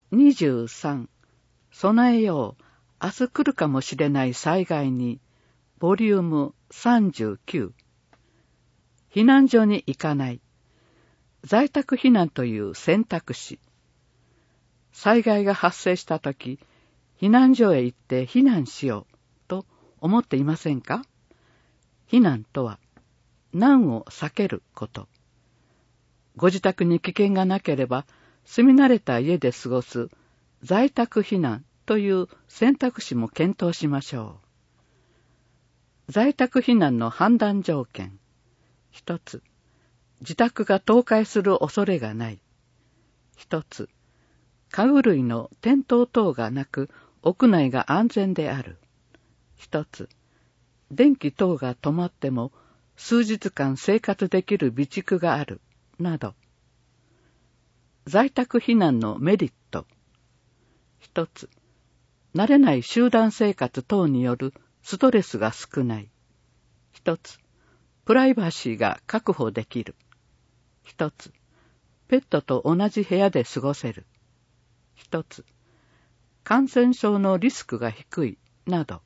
23、備えよう、明日来るかもしれない災害に、ボリューム39。避難所に行かない。在宅避難という選択肢。災害が発生したとき、避難所へ行って避難しようと思っていませんか？避難とは、難を避けること。ご自宅に危険がなければ、住み慣れた家で過ごす在宅避難という選択肢も検討しましょう。在宅避難の判断条件。一つ、自宅が倒壊する恐れがない。一つ、家具類の転倒等がなく、屋内が安全である。一つ、電気等が止まっても、数日間生活できる備蓄がある。など。在宅避難のメリット。一つ、慣れない集団生活等によるストレスが少ない。一つ、プライバシーが確保できる。一つ、ペットと同じ部屋で過ごせる。一つ、感染症のリスクが低い。など。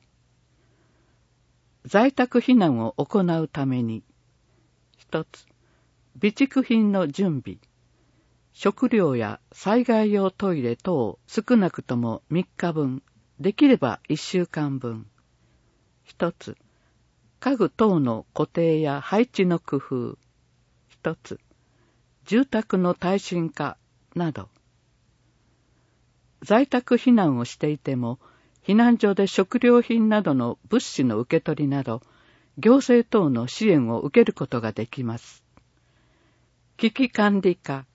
在宅避難を行うために、一つ、備蓄品の準備。食料や災害用トイレ等少なくとも3日分、できれば1週間分。一つ、家具等の固定や配置の工夫。一つ、住宅の耐震化など。在宅避難をしていても、避難所で食料品などの物資の受け取りなど、行政等の支援を受けることができます。危機管理課、